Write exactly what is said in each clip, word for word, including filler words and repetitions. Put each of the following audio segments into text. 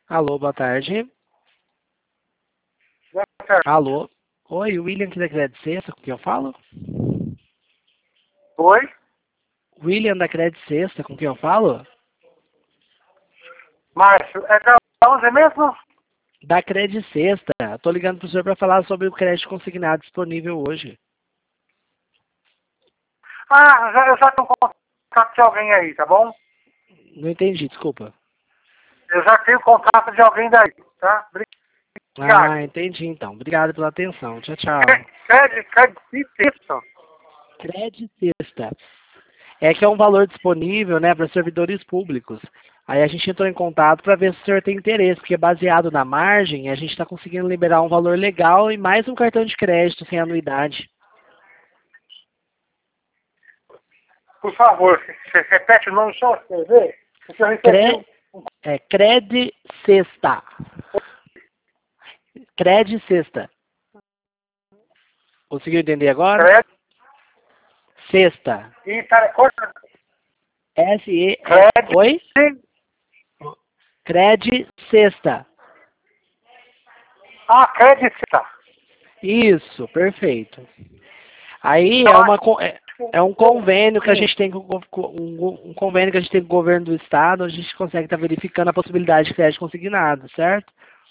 Alô, boa tarde. Boa tarde. Alô. Oi, William aqui da Credit Sexta, com quem eu falo? Oi? William da Credit Sexta, com quem eu falo? Márcio, é da onde mesmo? Da Credit Sexta. Tô ligando pro senhor para falar sobre o crédito consignado disponível hoje. Ah, já, eu já tenho contato de alguém aí, tá bom? Não entendi, desculpa. Eu já tenho contato de alguém daí, tá? Obrigado. Ah, entendi então. Obrigado pela atenção. Tchau, tchau. Credit, credit, isso. Credit Sexta. É que é um valor disponível, né, para servidores públicos. Aí a gente entrou em contato para ver se o senhor tem interesse, porque baseado na margem, a gente está conseguindo liberar um valor legal e mais um cartão de crédito sem anuidade. Por favor, você repete o nome só pra você ver? Porque eu Cre... recebi É, Cred Sexta. Cred Sexta. Conseguiu entender um agora? crédito Sexta. e tá corta. S E Crédito. Oi? Cred Sexta. Ah, crédito, tá. Isso, perfeito. Aí Eu é, uma, acho co- é que é um convênio que a sim. gente tem com, o gov- com- um, um convênio que a gente tem com o governo do estado, onde a gente consegue estar verificando a possibilidade de crédito consignado, certo?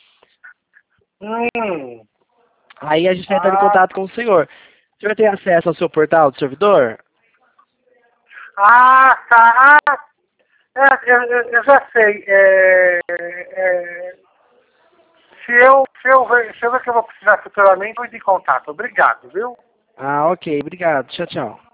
Hum. Aí a gente vai estar em Ah, contato com o senhor. O senhor tem acesso ao seu portal do servidor? ah, tá. Ah, é, eu, eu, eu já sei. É, é, se, eu, se, eu ver, se eu ver que eu vou precisar futuramente, eu entro em contato. Obrigado, viu? Ah, ok, obrigado. Tchau, tchau.